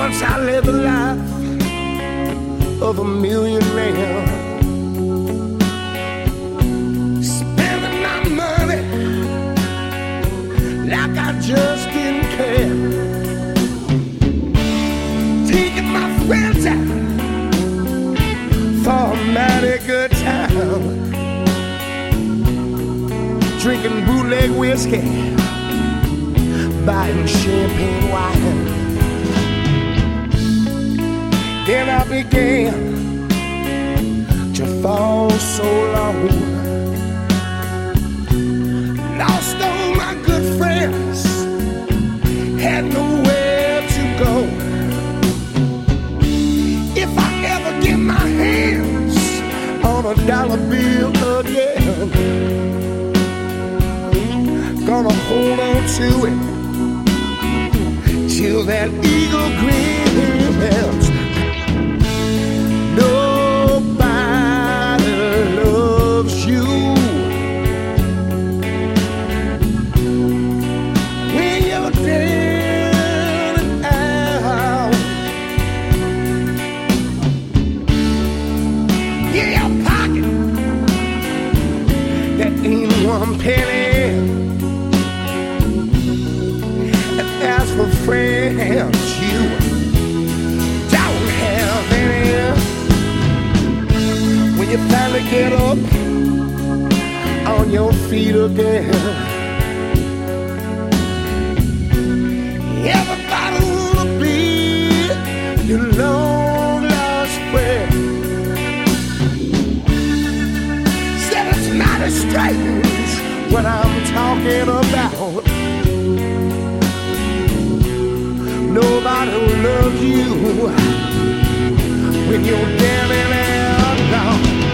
Once I lived the life of a millionaire, spending my money like I just didn't care, taking my friends out for a mighty good time, drinking bootleg whiskey, buying champagne wine. Then I began to fall so low, lost all my good friends, had nowhere to go. If I ever get my hands on a dollar bill again, gonna hold on to it till that eagle grins. Nobody loves you when you're down and out. In your pocket, there ain't one penny. And as for friends, you don't have any. When you finally get up on your feet again, everybody wanna be your long lost friend. Said it's not as strange what I'm talking about. Nobody will love you when you're down and out now.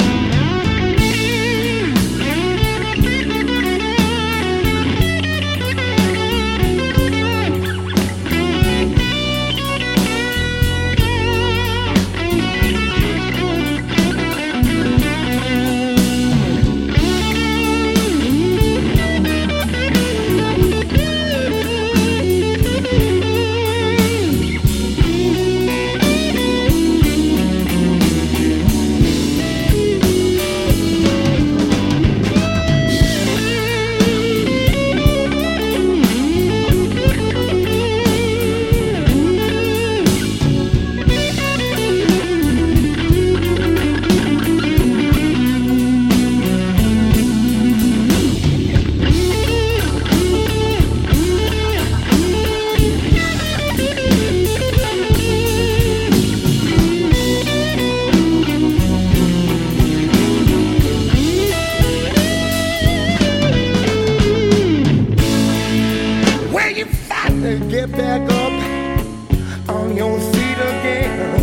Get back up on your feet again.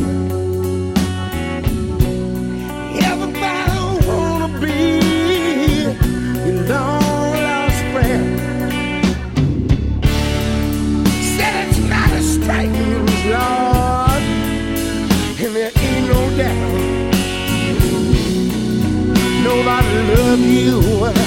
Everybody wanna be your long lost friend. Said it's not a strange, Lord, and there ain't no doubt nobody loves you